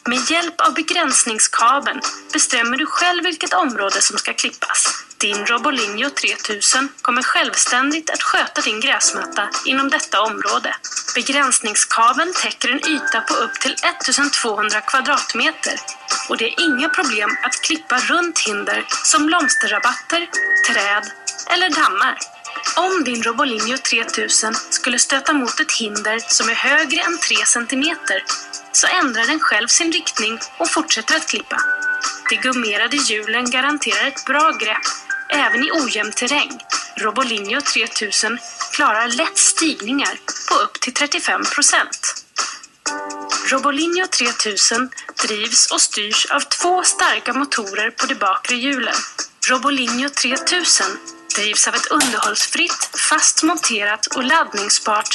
Med hjälp av begränsningskabeln bestämmer du själv vilket område som ska klippas. Din Robolinho 3000 kommer självständigt att sköta din gräsmatta inom detta område. Begränsningskabeln täcker en yta på upp till 1200 kvadratmeter och det är inga problem att klippa runt hinder som blomsterrabatter, träd eller dammar. Om din Robolinho 3000 skulle stöta mot ett hinder som är högre än 3 cm så ändrar den själv sin riktning och fortsätter att klippa. De gummerade hjulen garanterar ett bra grepp även i ojämn terräng. Robolinho 3000 klarar lätt stigningar på upp till 35%. Robolinho 3000 drivs och styrs av 2 starka motorer på de bakre hjulen. Robolinho 3000 drivs av ett underhållsfritt, fast monterat och laddningsbart